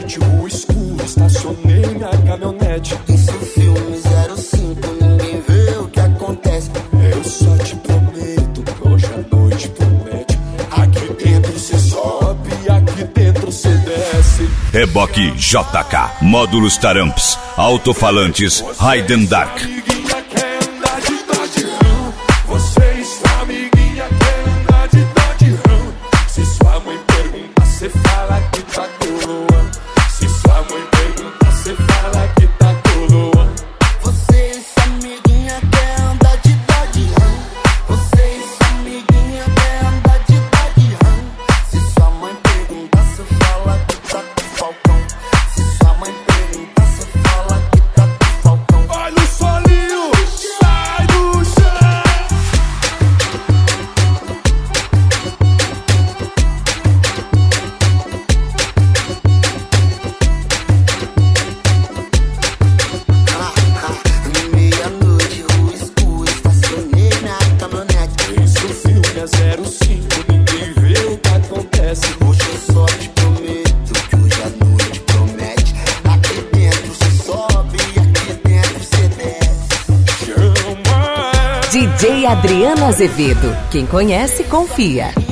noite, rua escura, estacionei minha caminhonete. Isso filme 05, ninguém vê o que acontece. Eu só te prometo que hoje a noite promete. Aqui dentro cê sobe, aqui dentro cê desce. Reboque JK, módulos Taramps, alto-falantes Hayden Dark. Amiguinha quer andar de Dodge Ram. Você está amiguinha quer andar de Dodge Ram. Se sua mãe pergunta, cê fala que tá coroa. Se sua mãe pergunta, cê fala que tá coroa. Vocês, amiguinha, quer andar de Dodge Ram. Vocês, amiguinha, quer andar de Dodge Ram. Se sua mãe perguntar, cê fala que tá com falcão. Se sua mãe perguntar, cê fala que tá com falcão. Olha o solinho, sai do chão. Meia-noite, rua escura, estacionei minha caminhonete. Isso filme é 05, ninguém vê o que acontece. Hoje eu só te prometo que hoje a noite promete. Aqui dentro cê sobe, aqui dentro cê desce. Chama. DJ Adriano Azevedo. Quem conhece, confia.